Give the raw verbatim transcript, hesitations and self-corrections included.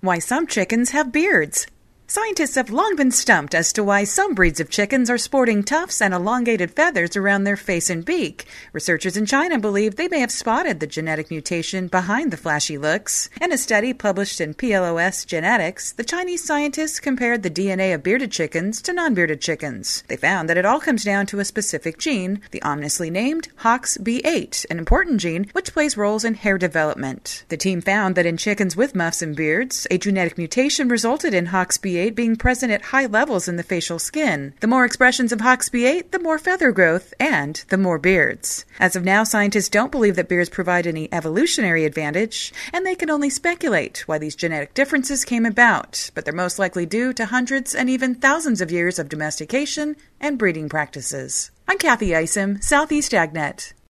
Why some chickens have beards. Scientists have long been stumped as to why some breeds of chickens are sporting tufts and elongated feathers around their face and beak. Researchers in China believe they may have spotted the genetic mutation behind the flashy looks. In a study published in P L O S Genetics, the Chinese scientists compared the D N A of bearded chickens to non-bearded chickens. They found that it all comes down to a specific gene, the ominously named H O X B eight, an important gene which plays roles in hair development. The team found that in chickens with muffs and beards, a genetic mutation resulted in H O X B eight being present at high levels in the facial skin. The more expressions of H O X B eight, the more feather growth and the more beards. As of now, scientists don't believe that beards provide any evolutionary advantage, and they can only speculate why these genetic differences came about, but they're most likely due to hundreds and even thousands of years of domestication and breeding practices. I'm Kathy Isom, Southeast AgNet.